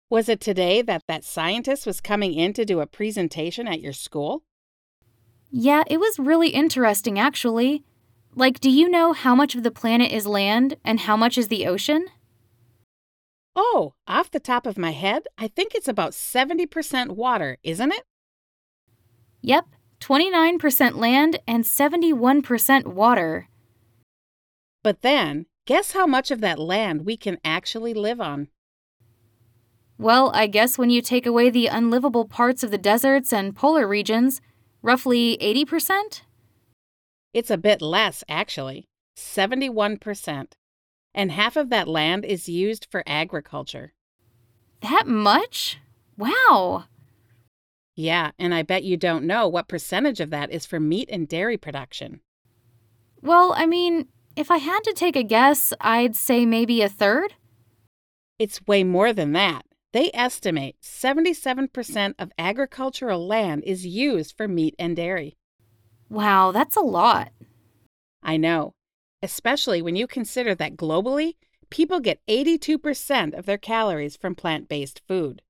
Was it today that scientist was coming in to do a presentation at your school? Yeah, it was really interesting actually. Like, do you know how much of the planet is land and how much is the ocean? Oh, off the top of my head, I think it's about 70% water, isn't it? Yep, 29% land and 71% water. But then, guess how much of that land we can actually live on? Well, I guess when you take away the unlivable parts of the deserts and polar regions, roughly 80%? It's a bit less, actually, 71%. And half of that land is used for agriculture. That much? Wow. Yeah, and I bet you don't know what percentage of that is for meat and dairy production. Well, if I had to take a guess, I'd say maybe a third? It's way more than that. They estimate 77% of agricultural land is used for meat and dairy. Wow, that's a lot. I know, especially when you consider that globally, people get 82% of their calories from plant based food.